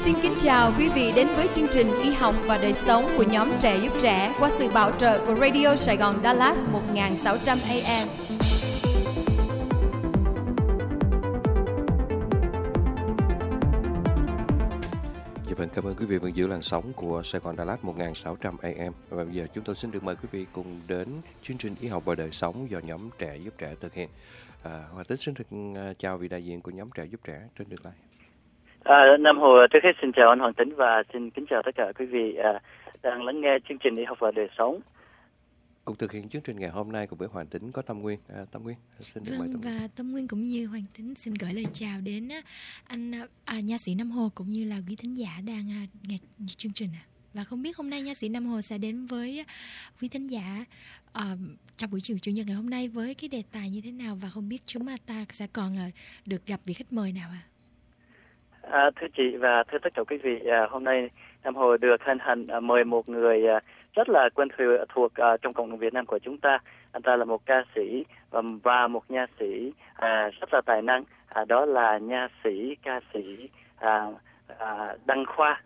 Xin kính chào quý vị đến với chương trình Y học và đời sống của nhóm Trẻ giúp trẻ qua sự bảo trợ của Radio Sài Gòn Dallas 1600 AM. Vâng, cảm ơn quý vị vẫn giữ làn sóng của Sài Gòn Dallas 1600 AM. Và bây giờ chúng tôi xin được mời quý vị cùng đến chương trình Y học và đời sống do nhóm Trẻ giúp trẻ thực hiện. Hòa Tính xin được chào vị đại diện của nhóm Trẻ giúp trẻ trên đường line. Nam Hồ trước hết xin chào anh Hoàng Tính và xin kính chào tất cả quý vị đang lắng nghe chương trình Y học và đời sống. Cùng thực hiện chương trình ngày hôm nay cùng với Hoàng Tính có Tâm Nguyên. Tâm Nguyên xin được mời Tâm Nguyên. Và Tâm Nguyên cũng như Hoàng Tính xin gửi lời chào đến anh nha sĩ Nam Hồ cũng như là quý thính giả đang nghe chương trình. Và không biết hôm nay nha sĩ Nam Hồ sẽ đến với quý thính giả trong buổi chiều chủ nhật ngày hôm nay với cái đề tài như thế nào, và không biết chúng ta sẽ còn được gặp vị khách mời nào ạ? Thưa chị và thưa tất cả quý vị, hôm nay Nam Hồ được hân hạnh mời một người rất là quen thuộc trong cộng đồng Việt Nam của chúng ta. Anh ta là một ca sĩ và một nha sĩ rất là tài năng, đó là nha sĩ ca sĩ Đăng Khoa.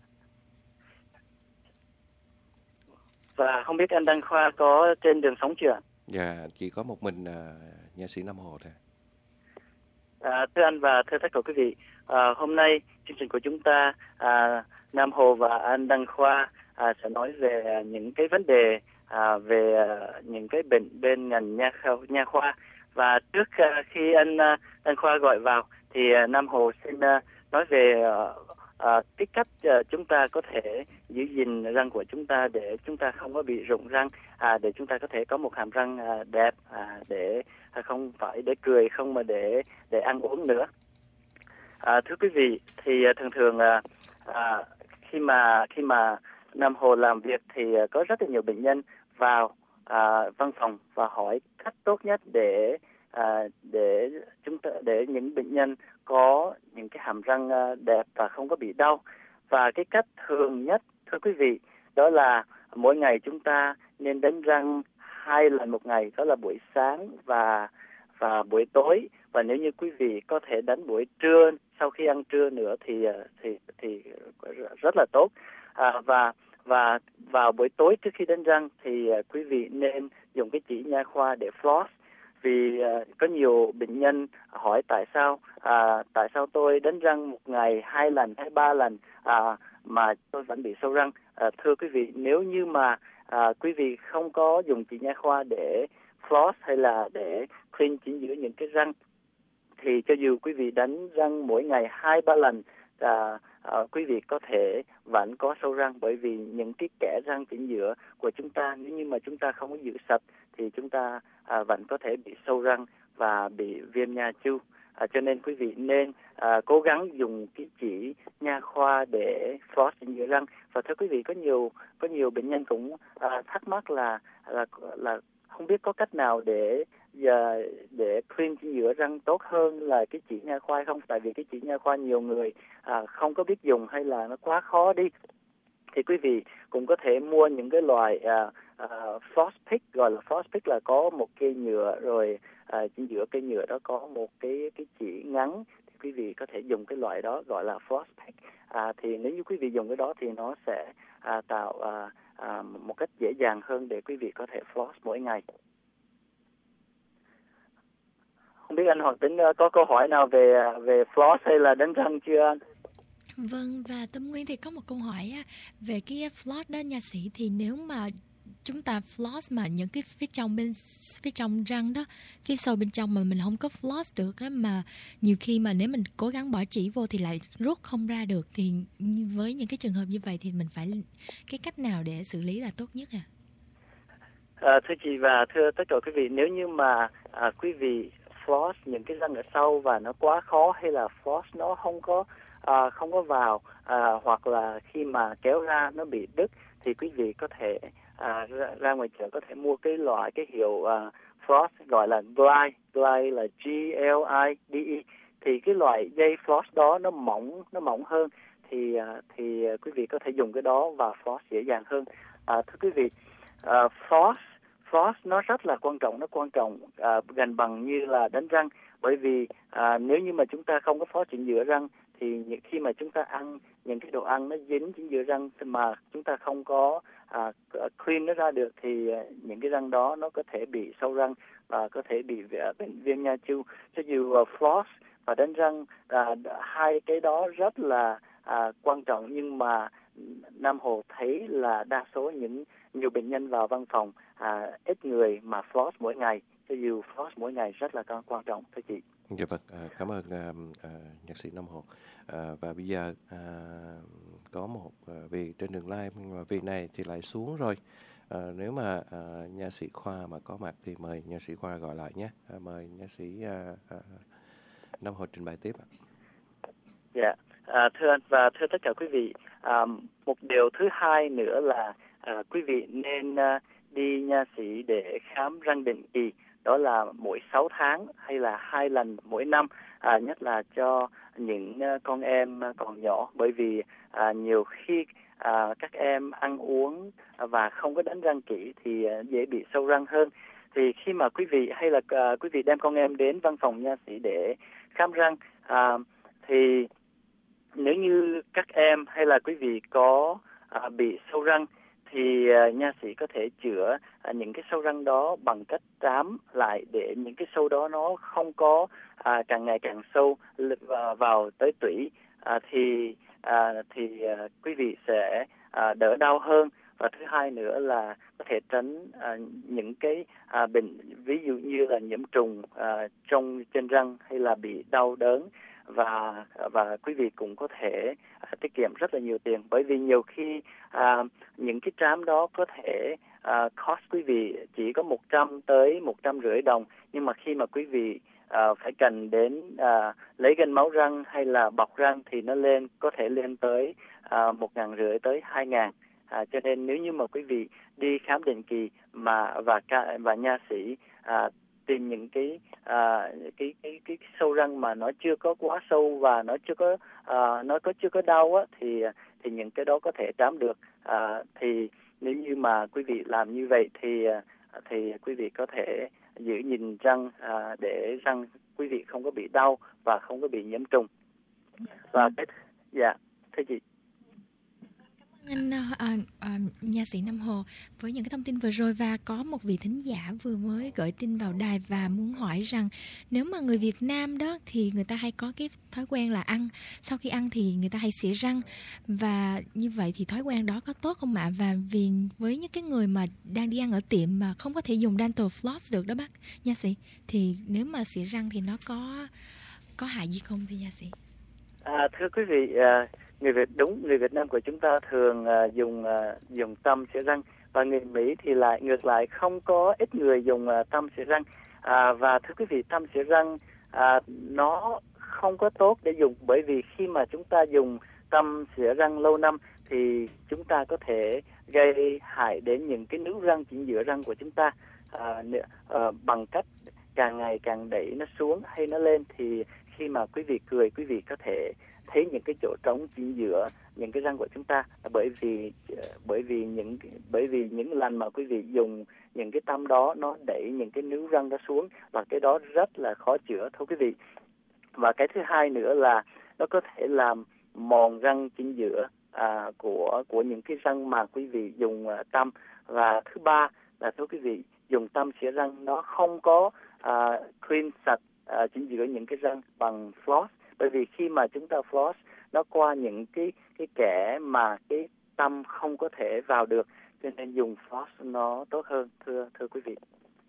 Và không biết anh Đăng Khoa có trên đường sống chưa? Dạ, chỉ có một mình nha sĩ Nam Hồ thôi. Thưa anh và thưa tất cả quý vị, hôm nay chương trình của chúng ta, Nam Hồ và anh Đăng Khoa sẽ nói về những cái vấn đề về những cái bệnh bên ngành nha khoa. Và trước khi anh Đăng Khoa gọi vào thì Nam Hồ xin nói về cái cách chúng ta có thể giữ gìn răng của chúng ta để chúng ta không có bị rụng răng, để chúng ta có thể có một hàm răng đẹp, để không phải để cười không mà để ăn uống nữa. Thưa quý vị, thì thường khi mà Nam Hồ làm việc thì có rất là nhiều bệnh nhân vào văn phòng và hỏi cách tốt nhất để những bệnh nhân có những cái hàm răng đẹp và không có bị đau. Và cái cách thường nhất, thưa quý vị, đó là mỗi ngày chúng ta nên đánh răng 2 lần một ngày, đó là buổi sáng và buổi tối. Và nếu như quý vị có thể đánh buổi trưa sau khi ăn trưa nữa thì rất là tốt. Và vào buổi tối trước khi đánh răng thì quý vị nên dùng cái chỉ nha khoa để floss. Vì có nhiều bệnh nhân hỏi tại sao tôi đánh răng một ngày 2 lần hay 3 lần mà tôi vẫn bị sâu răng. Thưa quý vị, nếu như mà quý vị không có dùng chỉ nha khoa để floss hay là để clean chính giữa những cái răng thì cho dù quý vị đánh răng mỗi ngày 2-3 lần quý vị có thể vẫn có sâu răng, bởi vì những cái kẽ răng chính giữa của chúng ta nếu như mà chúng ta không có giữ sạch thì chúng ta vẫn có thể bị sâu răng và bị viêm nha chu. Cho nên quý vị nên cố gắng dùng cái chỉ nha khoa để floss chính giữa răng. Và thưa quý vị, có nhiều bệnh nhân cũng thắc mắc là không biết có cách nào để clean chính giữa răng tốt hơn là cái chỉ nha khoa không? Tại vì cái chỉ nha khoa nhiều người không có biết dùng hay là nó quá khó đi. Thì quý vị cũng có thể mua những cái loại floss pick, gọi là floss pick là có một cây nhựa, rồi chính giữa cây nhựa đó có một cái chỉ ngắn, thì quý vị có thể dùng cái loại đó gọi là floss pick. Thì nếu như quý vị dùng cái đó thì nó sẽ tạo một cách dễ dàng hơn để quý vị có thể floss mỗi ngày. Không biết anh Hoàng Tính có câu hỏi nào về floss hay là đánh răng chưa anh? Vâng, và Tâm Nguyên thì có một câu hỏi về cái floss đó nha sĩ. Thì nếu mà chúng ta floss mà những cái phía trong răng đó, phía sâu bên trong mà mình không có floss được mà nhiều khi mà nếu mình cố gắng bỏ chỉ vô thì lại rút không ra được, thì với những cái trường hợp như vậy thì mình phải cái cách nào để xử lý là tốt nhất Thưa chị và thưa tất cả quý vị, nếu như mà quý vị floss những cái răng ở sau và nó quá khó, hay là floss nó không có vào, hoặc là khi mà kéo ra nó bị đứt, thì quý vị có thể ra ngoài chợ có thể mua cái hiệu floss gọi là Glide là Glide. Thì cái loại dây floss đó nó mỏng hơn, thì quý vị có thể dùng cái đó và floss dễ dàng hơn. Thưa quý vị, floss nó rất là quan trọng, gần bằng như là đánh răng. Bởi vì nếu như mà chúng ta không có floss chính giữa răng thì khi mà chúng ta ăn những cái đồ ăn nó dính chính giữa răng mà chúng ta không có clean nó ra được, thì những cái răng đó nó có thể bị sâu răng và có thể bị bệnh viêm nha chu. Cho dù floss và đánh răng, hai cái đó rất là quan trọng, nhưng mà Nam Hồ thấy là đa số nhiều bệnh nhân vào văn phòng, ít người mà floss mỗi ngày. Cho dù floss mỗi ngày rất là quan trọng, thưa chị. Dạ vâng, cảm ơn nhạc sĩ Nam Hồ. Và bây giờ có một vị trên đường live, nhưng mà vị này thì lại xuống rồi. Nếu mà nha sĩ Khoa mà có mặt thì mời nha sĩ Khoa gọi lại nhé. Mời nha sĩ Nam Hồ trình bày tiếp ạ. Dạ, thưa anh và thưa tất cả quý vị, một điều thứ hai nữa là quý vị nên đi nha sĩ để khám răng định kỳ, đó là mỗi 6 tháng hay là 2 lần mỗi năm, nhất là cho những con em còn nhỏ, bởi vì nhiều khi các em ăn uống và không có đánh răng kỹ thì dễ bị sâu răng hơn. Thì khi mà quý vị hay là quý vị đem con em đến văn phòng nha sĩ để khám răng, thì nếu như các em hay là quý vị có bị sâu răng thì nha sĩ có thể chữa những cái sâu răng đó bằng cách trám lại để những cái sâu đó nó không có càng ngày càng sâu vào tới tủy, thì quý vị sẽ đỡ đau hơn. Và thứ hai nữa là có thể tránh những cái bệnh ví dụ như là nhiễm trùng trong trên răng hay là bị đau đớn, và quý vị cũng có thể tiết kiệm rất là nhiều tiền, bởi vì nhiều khi những cái trám đó có thể cost quý vị chỉ có 100 tới 150 đồng, nhưng mà khi mà quý vị phải cần đến lấy gan máu răng hay là bọc răng thì nó có thể lên tới 1.500 tới 2.000. Cho nên nếu như mà quý vị đi khám định kỳ và nha sĩ tìm những cái sâu răng mà nó chưa có quá sâu và nó chưa có đau á, thì những cái đó có thể trám được. Thì nếu như mà quý vị làm như vậy thì quý vị có thể giữ gìn răng để răng quý vị không có bị đau và không có bị nhiễm trùng. Và thưa chị. Anh nha sĩ Nam Hồ với những cái thông tin vừa rồi, và có một vị thính giả vừa mới gửi tin vào đài và muốn hỏi rằng nếu mà người Việt Nam đó thì người ta hay có cái thói quen là sau khi ăn thì người ta hay xỉa răng, và như vậy thì thói quen đó có tốt không ạ? Và vì với những cái người mà đang đi ăn ở tiệm mà không có thể dùng dental floss được đó bác nha sĩ, thì nếu mà xỉa răng thì nó có hại gì không thưa nha sĩ? Thưa quý vị, người Việt Nam của chúng ta thường dùng tăm xỉa răng, và người Mỹ thì lại ngược lại, không có ít người dùng tăm xỉa răng. Và thưa quý vị, tăm xỉa răng nó không có tốt để dùng, bởi vì khi mà chúng ta dùng tăm xỉa răng lâu năm thì chúng ta có thể gây hại đến những cái nướu răng chính giữa răng của chúng ta, bằng cách càng ngày càng đẩy nó xuống hay nó lên. Thì khi mà quý vị cười, quý vị có thể thấy những cái chỗ trống chính giữa những cái răng của chúng ta, bởi vì những lần mà quý vị dùng những cái tăm đó nó đẩy những cái nướu răng đó xuống, và cái đó rất là khó chữa thưa quý vị. Và cái thứ hai nữa là nó có thể làm mòn răng chính giữa của những cái răng mà quý vị dùng tăm. Và thứ ba là thưa quý vị, dùng tăm xỉa răng nó không có clean sạch chính giữa những cái răng bằng floss, bởi vì khi mà chúng ta floss nó qua những cái kẽ mà cái tăm không có thể vào được, cho nên dùng floss nó tốt hơn thưa quý vị.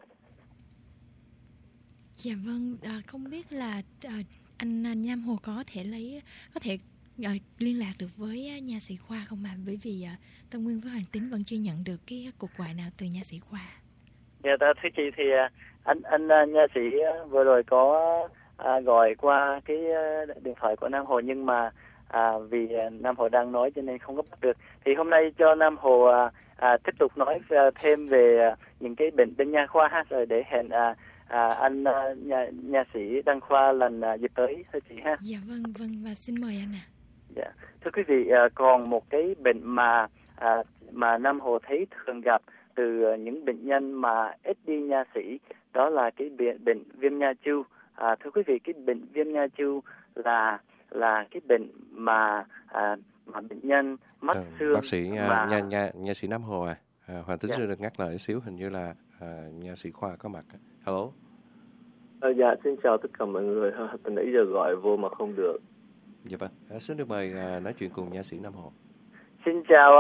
Dạ vâng, không biết là anh Nam Hồ có thể liên lạc được với nha sĩ Khoa không ạ? Bởi vì Tâm Nguyên với Hoàng Tín vẫn chưa nhận được cái cuộc gọi nào từ nha sĩ Khoa. Dạ, thưa chị, thì anh nha sĩ vừa rồi có gọi qua cái điện thoại của Nam Hồ, nhưng mà vì Nam Hồ đang nói cho nên không có bắt được. Thì hôm nay cho Nam Hồ tiếp tục nói thêm về những cái bệnh bên nha khoa ha, rồi để hẹn anh nha sĩ Đăng Khoa lần dịp tới thưa chị ha. Dạ vâng, và xin mời anh ạ. Dạ, thưa quý vị, còn một cái bệnh mà Nam Hồ thấy thường gặp từ những bệnh nhân mà ít đi nha sĩ, đó là cái bệnh viêm nha chu. Thưa quý vị, cái bệnh viêm nha chu là là cái bệnh mà bệnh nhân mất xương. Bác sĩ mà nha sĩ Nam Hồ Hoàng Tính Sư được ngắt lời xíu, hình như là nha sĩ Khoa có mặt. Hello. Dạ, xin chào tất cả mọi người. Từ nãy giờ gọi vô mà không được. Dạ vâng, xin được mời nói chuyện cùng nha sĩ Nam Hồ. Xin chào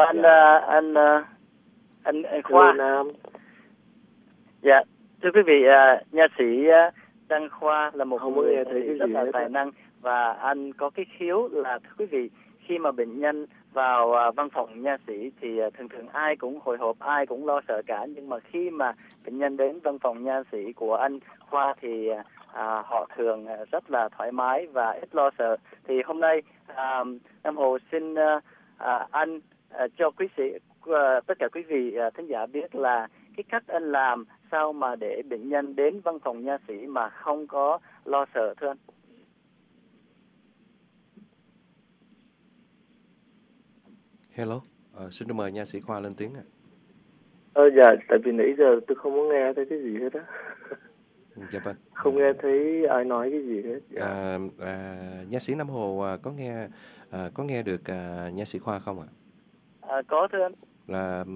anh Khoa. Nam. Dạ, thưa quý vị, nha sĩ Đăng Khoa là một người rất là tài năng, và anh có cái khiếu là, thưa quý vị, khi mà bệnh nhân vào văn phòng nha sĩ thì thường ai cũng hồi hộp, ai cũng lo sợ cả, nhưng mà khi mà bệnh nhân đến văn phòng nha sĩ của anh Khoa thì họ thường rất là thoải mái và ít lo sợ. Thì hôm nay Nam Hồ xin anh cho tất cả quý vị thính giả biết là cái cách anh làm sao mà để bệnh nhân đến văn phòng nha sĩ mà không có lo sợ, thưa anh. Hello, xin được mời nha sĩ Khoa lên tiếng ạ. Dạ, tại vì nãy giờ tôi không có nghe thấy cái gì hết á. Dạ vâng. Không nghe thấy ai nói cái gì hết. Dạ. Nha sĩ Nam Hồ có nghe được nha sĩ Khoa không ạ? Có, thưa anh. Là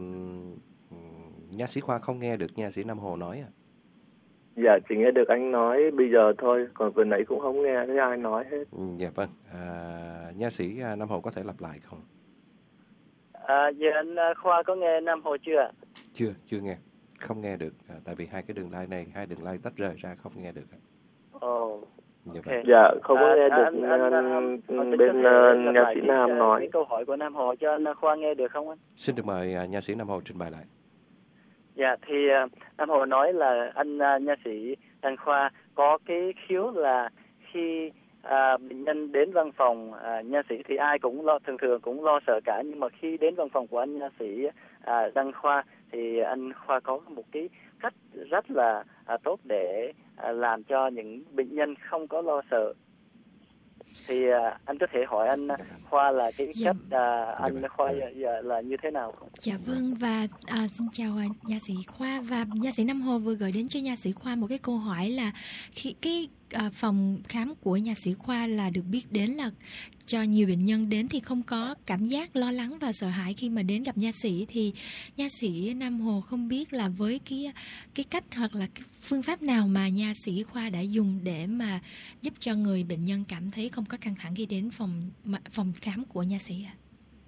nha sĩ Khoa không nghe được nha sĩ Nam Hồ nói à? Dạ, chỉ nghe được anh nói bây giờ thôi, còn vừa nãy cũng không nghe thấy ai nói hết. Dạ vâng. Nha sĩ Nam Hồ có thể lặp lại không? Giờ anh Khoa có nghe Nam Hồ chưa ạ? Chưa nghe, không nghe được, tại vì hai đường line tách rời ra, không nghe được. Dạ, okay. Dạ, không có nghe được bên nha sĩ Nam nói. Cái câu hỏi của Nam Hồ cho anh Khoa nghe được không anh? Xin được mời nha sĩ Nam Hồ trình bày lại. Dạ, thì Nam Hồ nói là anh nha sĩ Đăng Khoa có cái khiếu là khi bệnh nhân đến văn phòng nha sĩ thì ai cũng thường cũng lo sợ cả, nhưng mà khi đến văn phòng của anh nha sĩ Đăng Khoa thì anh Khoa có một cái cách rất là tốt để làm cho những bệnh nhân không có lo sợ. Thì anh có thể hỏi anh Khoa là cái cách anh Khoa là như thế nào không? Dạ vâng, và xin chào nha sĩ Khoa, và nha sĩ Nam Hồ vừa gửi đến cho nha sĩ Khoa một cái câu hỏi là khi cái phòng khám của nha sĩ Khoa là được biết đến là cho nhiều bệnh nhân đến thì không có cảm giác lo lắng và sợ hãi khi mà đến gặp nha sĩ, thì nha sĩ Nam Hồ không biết là với cái cách hoặc là cái phương pháp nào mà nha sĩ Khoa đã dùng để mà giúp cho người bệnh nhân cảm thấy không có căng thẳng khi đến phòng khám của nha sĩ ạ?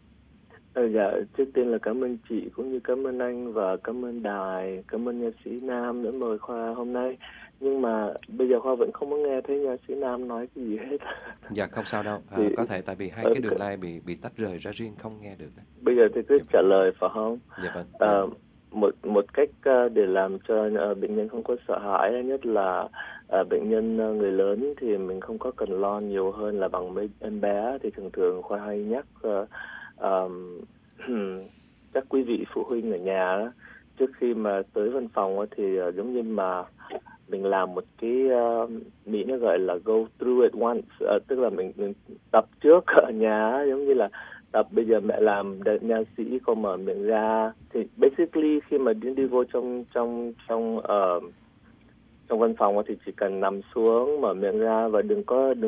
Dạ, trước tiên là cảm ơn chị cũng như cảm ơn anh và cảm ơn đài, cảm ơn nha sĩ Nam đã mời Khoa hôm nay. Nhưng mà bây giờ Khoa vẫn không có nghe thấy nha sĩ Nam nói cái gì hết. Dạ, không sao đâu. Có thể tại vì hai cái đường line bị tách rời ra riêng, không nghe được. Bây giờ thì cứ trả lời phải không? Dạ vâng. Một cách để làm cho bệnh nhân không có sợ hãi, nhất là bệnh nhân người lớn thì mình không có cần lo nhiều hơn là bằng mấy em bé. Thì thường Khoa hay nhắc các quý vị phụ huynh ở nhà đó, trước khi mà tới văn phòng thì giống như mà mình làm một cái Mỹ nó gọi là go through it once, tức là mình tập trước ở nhà, giống như là tập bây giờ mẹ làm nha sĩ con mở miệng ra, thì basically khi mà đi vô trong văn phòng thì chỉ cần nằm xuống mở miệng ra và đừng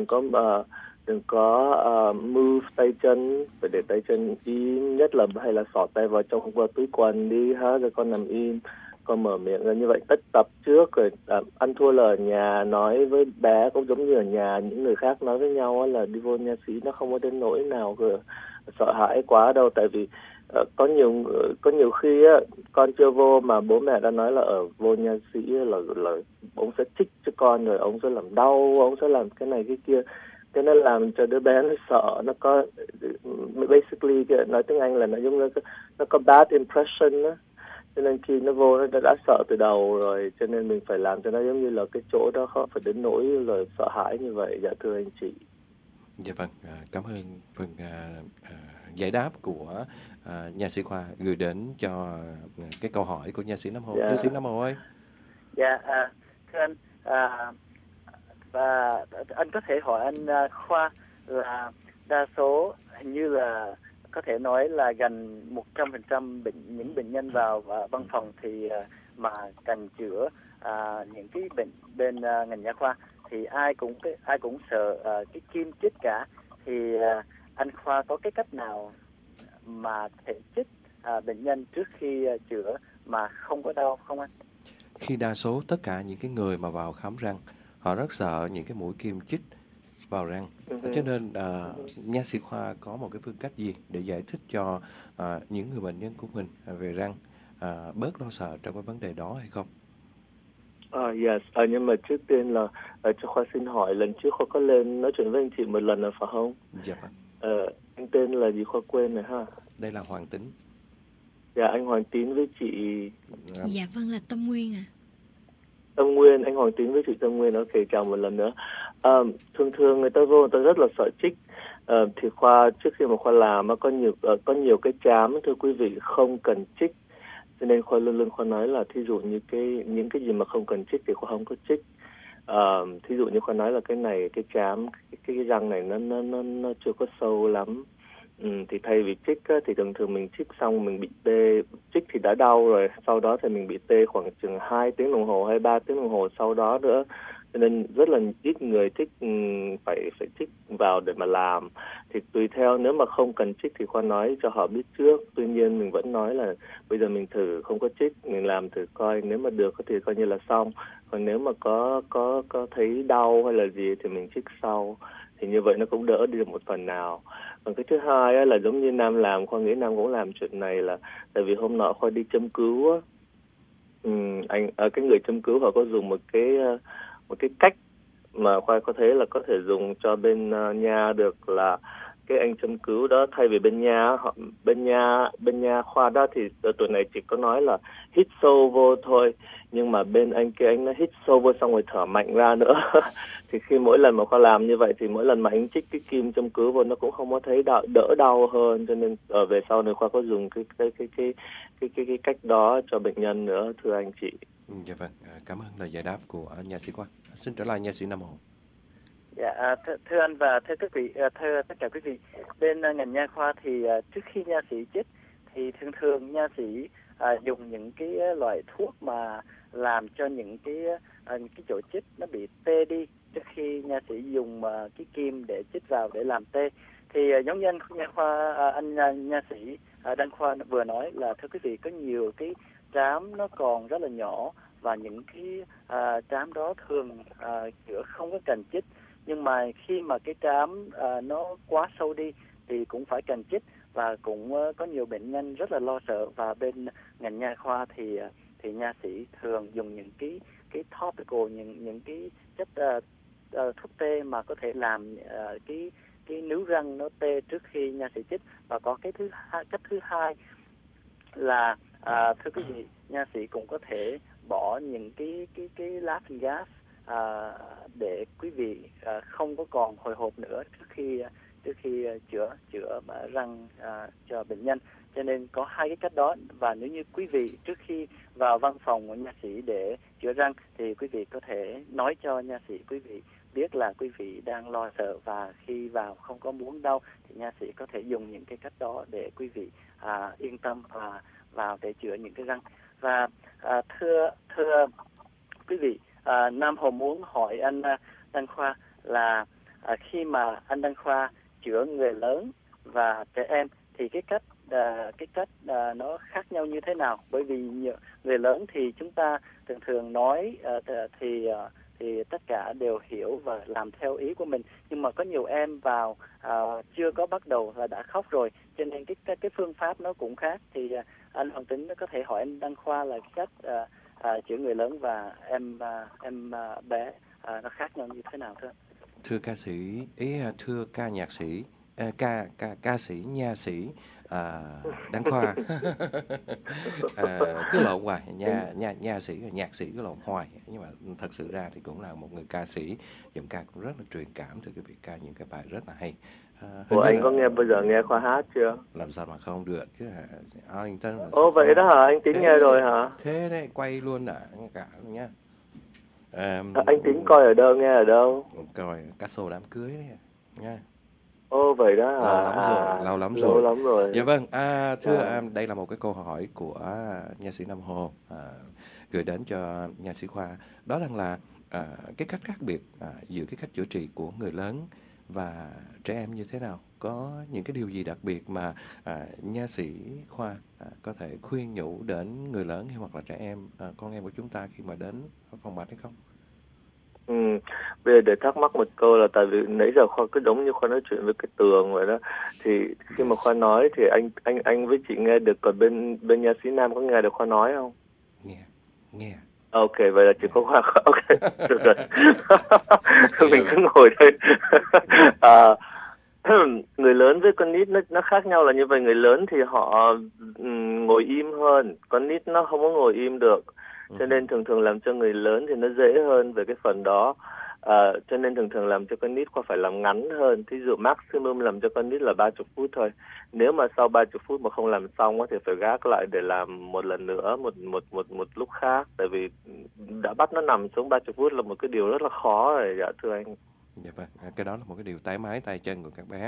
có move tay chân, phải để tay chân im, nhất là hay là xỏ tay vào trong túi quần đi ha, rồi con nằm im, con mở miệng ra như vậy, tất tập trước rồi ăn thua là ở nhà nói với bé cũng giống như ở nhà những người khác nói với nhau là đi vô nha sĩ nó không có đến nỗi nào sợ hãi quá đâu, tại vì có nhiều khi con chưa vô mà bố mẹ đã nói là ở vô nha sĩ là ông sẽ chích cho con, rồi ông sẽ làm đau, ông sẽ làm cái này cái kia, thế nên làm cho đứa bé nó sợ, nó có basically nói tiếng Anh là nó giống như nó có bad impression đó. Cho nên khi nó vô nó đã sợ từ đầu rồi, cho nên mình phải làm cho nó giống như là cái chỗ đó không phải đến nỗi là sợ hãi như vậy. Dạ thưa anh chị. Dạ vâng, cảm ơn phần giải đáp của nha sĩ Khoa gửi đến cho cái câu hỏi của nha sĩ Nam Hồ. Nha sĩ Nam Hồ ơi. Dạ, thưa anh, và anh có thể hỏi anh Khoa là đa số hình như là có thể nói là gần 100% những bệnh nhân vào văn phòng thì mà cần chữa những cái bệnh bên ngành nha khoa thì ai cũng sợ cái kim chích cả. thì anh Khoa có cái cách nào mà thể chích bệnh nhân trước khi chữa mà không có đau không anh? Khi đa số tất cả những cái người mà vào khám răng, họ rất sợ những cái mũi kim chích vào răng. Cho nên nha sĩ Khoa có một cái phương cách gì để giải thích cho những người bệnh nhân của mình về răng bớt lo sợ trong cái vấn đề đó hay không? Yes. Nhưng mà trước tiên là cho Khoa xin hỏi, lần trước Khoa có lên nói chuyện với anh chị một lần là phải không? Dạ vâng. Anh tên là gì Khoa quên rồi ha? Đây là Hoàng Tín. Dạ, anh Hoàng Tín với chị... Dạ vâng, là Tâm Nguyên ạ. Tâm Nguyên, anh Hoàng Tín với chị Tâm Nguyên. Ok, chào một lần nữa. Thường người ta vô, người ta rất là sợ chích. Thì Khoa, trước khi mà Khoa làm, có nhiều cái chám, thưa quý vị, không cần chích. Cho nên Khoa luôn Khoa nói là thí dụ như những cái gì mà không cần chích thì Khoa không có chích. Thí dụ như Khoa nói là cái này, cái chám, cái răng này nó chưa có sâu lắm. Thì thay vì chích á, thì thường mình chích xong mình bị tê, chích thì đã đau rồi, sau đó thì mình bị tê khoảng chừng 2 tiếng đồng hồ hay 3 tiếng đồng hồ sau đó nữa. Cho nên rất là ít người thích phải chích vào để mà làm. Thì tùy theo, nếu mà không cần chích thì Khoa nói cho họ biết trước. Tuy nhiên mình vẫn nói là bây giờ mình thử không có chích, mình làm thử coi, nếu mà được thì coi như là xong. Còn nếu mà có thấy đau hay là gì thì mình chích sau. Thì như vậy nó cũng đỡ đi được một phần nào. Còn cái thứ hai á, là giống như Nam làm, Khoa nghĩ Nam cũng làm chuyện này là tại vì hôm nọ Khoa đi châm cứu á, cái người châm cứu họ có dùng một cái cách mà Khoa có thấy là có thể dùng cho bên nha được, là cái anh châm cứu đó, thay vì bên nha Khoa đó thì ở tuổi này chỉ có nói là hít sâu vô thôi, nhưng mà bên anh kia anh nó hít sâu vô xong rồi thở mạnh ra nữa. Thì khi mỗi lần mà Khoa làm như vậy thì mỗi lần mà anh chích cái kim châm cứu vô nó cũng không có thấy đỡ đau hơn. Cho nên về sau này Khoa có dùng cái cách đó cho bệnh nhân nữa, thưa anh chị. Dạ vâng, cảm ơn lời giải đáp của nha sĩ Khoa. Xin trở lại nha sĩ Nam Hồ. Dạ, thưa anh và thưa quý vị, thưa tất cả quý vị, bên ngành nha khoa thì trước khi nha sĩ chích thì thường nha sĩ dùng những cái loại thuốc mà làm cho những cái chỗ chích nó bị tê đi trước khi nha sĩ dùng cái kim để chích vào để làm tê. Thì giống như anh nha khoa, nha sĩ Đăng Khoa vừa nói là thưa quý vị, có nhiều cái trám nó còn rất là nhỏ và những cái trám đó thường chữa không có cần chích. Nhưng mà khi mà cái trám nó quá sâu đi thì cũng phải cần chích, và cũng có nhiều bệnh nhân rất là lo sợ. Và bên ngành nha khoa thì nha sĩ thường dùng những cái topical, những cái chất thuốc tê mà có thể làm cái níu răng nó tê trước khi nha sĩ chích. Và có cách thứ hai là thưa quý vị, nha sĩ cũng có thể bỏ những cái laughing gas để quý vị không có còn hồi hộp nữa trước khi chữa răng cho bệnh nhân. Cho nên có hai cái cách đó. Và nếu như quý vị trước khi vào văn phòng của nha sĩ để chữa răng thì quý vị có thể nói cho nha sĩ quý vị biết là quý vị đang lo sợ, và khi vào không có muốn đau thì nha sĩ có thể dùng những cái cách đó để quý vị yên tâm và vào để chữa những cái răng. Và thưa quý vị, Nam Hồ muốn hỏi anh Đăng Khoa là khi mà anh Đăng Khoa chữa người lớn và trẻ em thì cái cách nó khác nhau như thế nào? Bởi vì người lớn thì chúng ta thường nói thì tất cả đều hiểu và làm theo ý của mình, nhưng mà có nhiều em vào chưa có bắt đầu là đã khóc rồi, cho nên cái phương pháp nó cũng khác. Thì anh Hoàng Tính có thể hỏi anh Đăng Khoa là cách chữa người lớn và em bé nó khác nhau như thế nào thưa? Thưa ca sĩ, thưa ca nhạc sĩ, ca sĩ nha sĩ Đăng Khoa. Cứ lộn hoài, nha sĩ và nhạc sĩ cứ lộn hoài. Nhưng mà thật sự ra thì cũng là một người ca sĩ, giọng ca cũng rất là truyền cảm, từ cái việc ca những cái bài rất là hay. Anh có bao giờ nghe Khoa hát chưa? Làm sao mà không được chứ hả? Anh tên là vậy đó hả? Anh Tín nghe rồi hả? Thế đấy, quay luôn cả nhá. Anh Tín coi ở đâu, nghe ở đâu? Coi cá sô đám cưới đấy nha. Vậy đó hả? Lâu lắm rồi. Dạ vâng, thưa đây là một cái câu hỏi của nha sĩ Nam Hồ gửi đến cho nha sĩ Khoa. Đó là cái cách khác biệt giữa cái cách chữa trị của người lớn và trẻ em như thế nào? Có những cái điều gì đặc biệt mà nha sĩ Khoa có thể khuyên nhủ đến người lớn hay hoặc là trẻ em, con em của chúng ta khi mà đến phòng mạch hay không? Bây giờ để thắc mắc một câu là tại vì nãy giờ Khoa cứ giống như Khoa nói chuyện với cái tường vậy đó, thì khi mà Khoa nói thì anh với chị nghe được, còn bên nha sĩ Nam có nghe được Khoa nói không? Nghe. Ok, vậy là chỉ có Khoa. Ok, được rồi. Mình cứ ngồi đây. Người lớn với con nít nó khác nhau là như vậy. Người lớn thì họ ngồi im hơn, con nít nó không có ngồi im được, cho nên thường làm cho người lớn thì nó dễ hơn về cái phần đó. Cho nên thường làm cho con nít Khoa phải làm ngắn hơn. Thí dụ maximum làm cho con nít là 30 phút thôi. Nếu mà sau 30 phút mà không làm xong thì phải gác lại để làm một lần nữa, một lúc khác. Tại vì đã bắt nó nằm xuống 30 phút là một cái điều rất là khó rồi, dạ thưa anh. Dạ vâng, cái đó là một cái điều tái mái tay chân của các bé.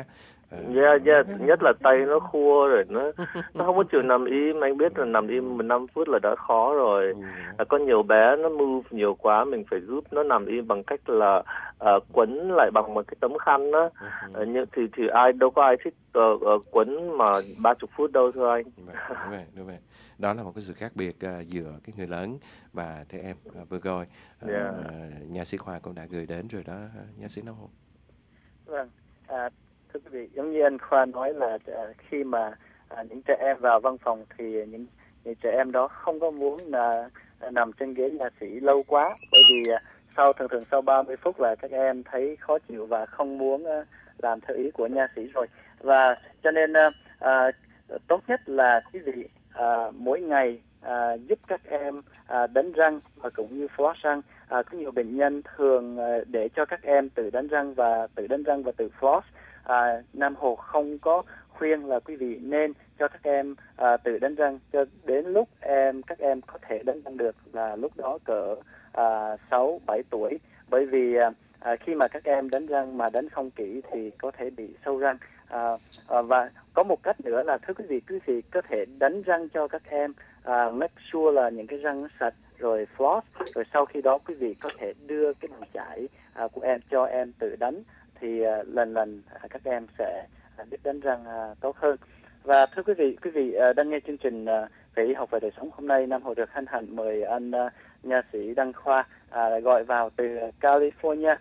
Nhất là tay nó khua rồi, nó không có chịu nằm im. Anh biết là nằm im 5 phút là đã khó rồi. Có nhiều bé nó move nhiều quá, mình phải giúp nó nằm im bằng cách là quấn lại bằng một cái tấm khăn đó. Nhưng thì đâu có ai thích quấn mà 30 phút đâu thưa anh. Đúng vậy. Đó là một cái sự khác biệt giữa cái người lớn và trẻ em. Vừa rồi nha sĩ Khoa cũng đã gửi đến rồi đó, nha sĩ Nam Hồ. Vâng, thưa quý vị, giống như anh Khoa nói là khi mà những trẻ em vào văn phòng thì những trẻ em đó không có muốn nằm trên ghế nha sĩ lâu quá, bởi vì thường sau 30 phút là các em thấy khó chịu và không muốn làm theo ý của nha sĩ rồi. Và cho nên tốt nhất là quý vị mỗi ngày giúp các em đánh răng và cũng như floss răng. Có nhiều bệnh nhân thường để cho các em tự đánh răng và tự floss. Nam Hồ không có khuyên là quý vị nên cho các em tự đánh răng cho đến lúc các em có thể đánh răng được, là lúc đó cỡ 6-7 tuổi, bởi vì khi mà các em đánh răng mà đánh không kỹ thì có thể bị sâu răng. Và có một cách nữa là thưa quý vị có thể đánh răng cho các em, make sure là những cái răng nó sạch rồi floss, rồi sau khi đó quý vị có thể đưa cái bàn chải của em cho em tự đánh, thì lần các em sẽ biết đánh răng tốt hơn. Và thưa quý vị đang nghe chương trình về y học và đời sống hôm nay. Nam Hồ được hân hạnh mời anh nha sĩ Đăng Khoa gọi vào từ California.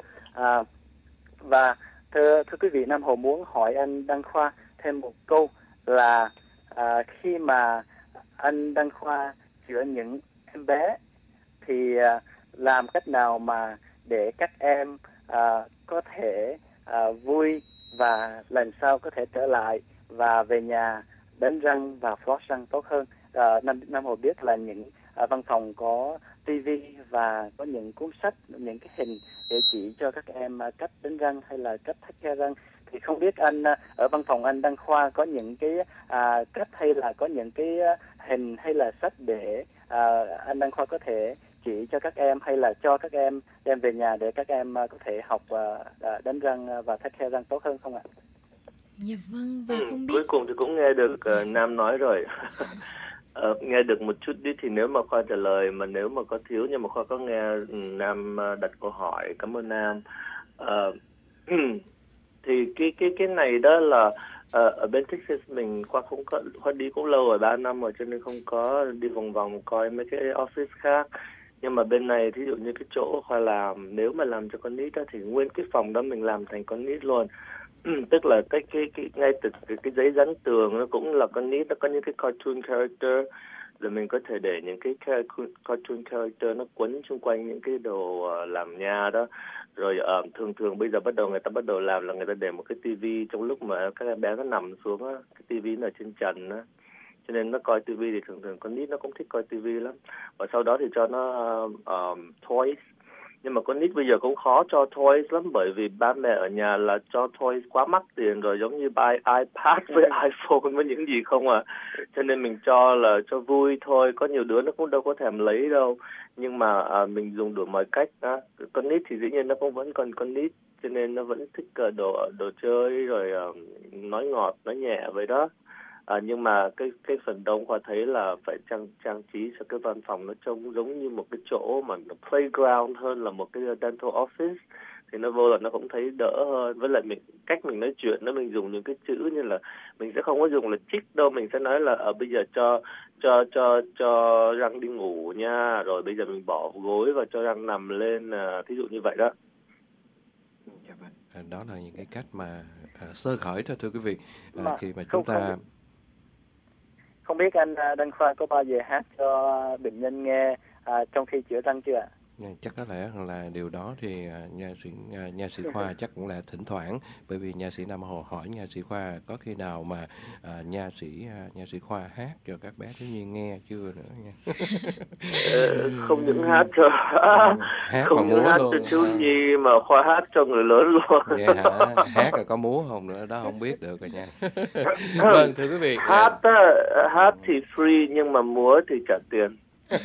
Và thưa quý vị, Nam Hồ muốn hỏi anh Đăng Khoa thêm một câu là khi mà anh Đăng Khoa chữa những em bé thì làm cách nào mà để các em có thể vui và lần sau có thể trở lại và về nhà đánh răng và floss răng tốt hơn? Nam Hồ biết là những văn phòng có TV và có những cuốn sách, những cái hình để chỉ cho các em cách đánh răng hay là cách thắt khe răng, thì không biết anh ở văn phòng anh Đăng Khoa có những cái cách hay là có những cái hình hay là sách để anh Đăng Khoa có thể chỉ cho các em hay là cho các em đem về nhà để các em có thể học đánh răng và thắt khe răng tốt hơn không ạ? Dạ vâng, và không biết cuối cùng thì cũng nghe được Nam nói rồi. Nghe được một chút đi thì nếu mà Khoa trả lời, mà nếu mà có thiếu nhưng mà Khoa có nghe Nam đặt câu hỏi. Cảm ơn Nam. Thì cái này đó là ở bên Texas mình Khoa đi cũng lâu rồi, 3 năm rồi, cho nên không có đi vòng coi mấy cái office khác. Nhưng mà bên này thí dụ như cái chỗ Khoa làm, nếu mà làm cho con nít đó, thì nguyên cái phòng đó mình làm thành con nít luôn. Tức là cái ngay từ cái giấy dán tường nó cũng là con nít, nó có những cái cartoon character, rồi mình có thể để những cái cartoon character nó quấn xung quanh những cái đồ làm nha đó. Rồi thường bây giờ người ta bắt đầu làm là người ta để một cái tivi trong lúc mà các em bé nó nằm xuống á, cái tivi nó ở trên trần á, cho nên nó coi tivi thì thường con nít nó cũng thích coi tivi lắm. Và sau đó thì cho nó toys. Nhưng mà con nít bây giờ cũng khó cho toys lắm, bởi vì ba mẹ ở nhà là cho toys quá mắc tiền rồi, giống như buy iPad với iPhone với những gì không à. Cho nên mình cho là cho vui thôi, có nhiều đứa nó cũng đâu có thèm lấy đâu. Nhưng mà mình dùng đủ mọi cách đó. Con nít thì dĩ nhiên nó cũng vẫn còn con nít, cho nên nó vẫn thích đồ chơi rồi nói ngọt, nói nhẹ vậy đó. Nhưng mà cái phần đông Khoa thấy là phải trang trí cho cái văn phòng nó trông giống như một cái chỗ mà playground hơn là một cái dental office. thì nó vô là nó cũng thấy đỡ hơn. Với lại cách mình nói chuyện nó, mình dùng những cái chữ như là mình sẽ không có dùng là chích đâu, mình sẽ nói là ở bây giờ cho răng đi ngủ nha, rồi bây giờ mình bỏ gối và cho răng nằm lên, thí dụ như vậy đó. Đó là những cái cách mà sơ khởi thôi thưa quý vị, khi mà không, chúng ta không biết anh Đăng Khoa có bao giờ hát cho bệnh nhân nghe trong khi chữa răng chưa ạ? chắc có lẽ là điều đó thì nha sĩ Khoa chắc cũng là thỉnh thoảng, bởi vì nha sĩ Nam Hồ hỏi nha sĩ Khoa có khi nào mà nha sĩ Khoa hát cho các bé thiếu nhi nghe chưa nữa nha. Không những hát cho hát không những hát cho thiếu nhi mà Khoa hát cho người lớn luôn. Nghe hả? Hát là có múa không nữa đó không biết được rồi nha. Vâng thưa quý vị, hát thì free nhưng mà múa thì trả tiền.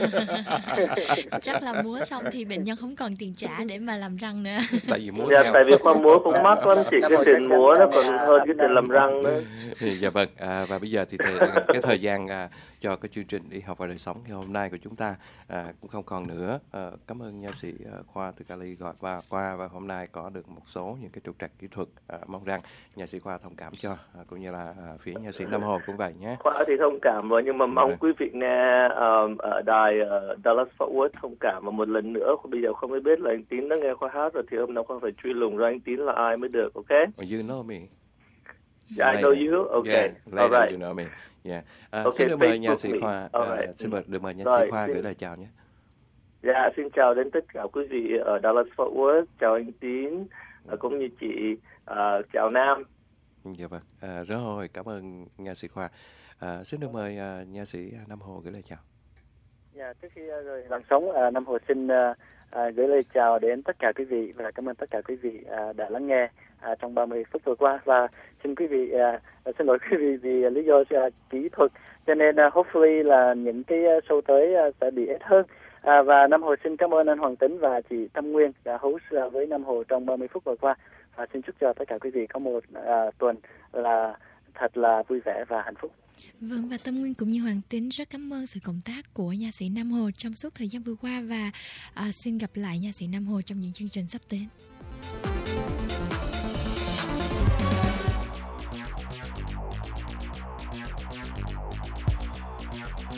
Chắc là múa xong thì bệnh nhân không còn tiền trả để mà làm răng nữa. Tại vì múa tại vì khoa múa cũng mắc lắm, chỉ cái tiền múa nó còn hơn cái tiền làm răng nữa. Dạ vâng, và bây giờ thì cái thời gian cho cái chương trình Y học và đời sống ngày hôm nay của chúng ta cũng không còn nữa. Cảm ơn nha sĩ Khoa từ Cali gọi qua và hôm nay có được một số những cái trục trặc kỹ thuật, mong rằng nha sĩ Khoa thông cảm cho, cũng như là phía nha sĩ Nam Hồ cũng vậy nhé. Khoa thì thông cảm rồi, nhưng mà mong quý vị nghe ở đài Dallas Fort Worth thông cảm. Và một lần nữa, bây giờ không biết là anh Tín đã nghe Khoa hát rồi thì hôm nào Khoa phải truy lùng ra anh Tín là ai mới được, ok? You know me. Yeah, I know you. Okay. Yeah, later All right. you know me. Yeah. Okay, Xin được mời nha sĩ me. Khoa. Right. Xin được mời nha Rồi, sĩ Khoa gửi lời chào nhé. Dạ, xin chào đến tất cả quý vị ở Dallas Fort Worth, chào anh Tín, cũng như chị, chào Nam. Dạ vâng, rất hồi cảm ơn nha sĩ Khoa. Xin được mời nha sĩ Nam Hồ gửi lời chào. Dạ, trước khi rời làn sóng, Nam Hồ xin gửi lời chào đến tất cả quý vị và cảm ơn tất cả quý vị đã lắng nghe trong 30 phút vừa qua. Và xin xin lỗi quý vị vì lý do kỹ thuật, cho nên hopefully là những cái show tới sẽ bị ít hơn. Và Nam Hồ xin cảm ơn anh Hoàng Tính và chị Tâm Nguyên đã host với Nam Hồ trong 30 phút vừa qua. Và xin chúc cho tất cả quý vị có một tuần là thật là vui vẻ và hạnh phúc. Vâng, và Tâm Nguyên cũng như Hoàng Tính rất cảm ơn sự cộng tác của nha sĩ Nam Hồ trong suốt thời gian vừa qua, và xin gặp lại nha sĩ Nam Hồ trong những chương trình sắp đến.